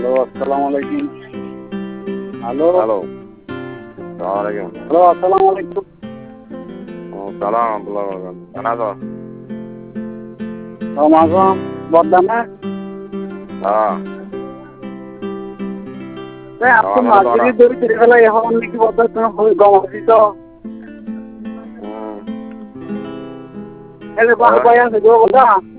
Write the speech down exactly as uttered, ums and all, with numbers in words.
Hello আসসালামু আলাইকুম। Hello hello সালামালাইকুম। হ্যালো আসসালামু আলাইকুম। ও সালাম আব্দুল্লাহ কেনা তো? রমাজন বর্দানা হ্যাঁ আপনি আমার তো মাঝে ধরে ফিরে ফেলা এখন নাকি বর্দা তুমি গমাছি তো হুম এলে বাহ পাই আছে গো বর্দা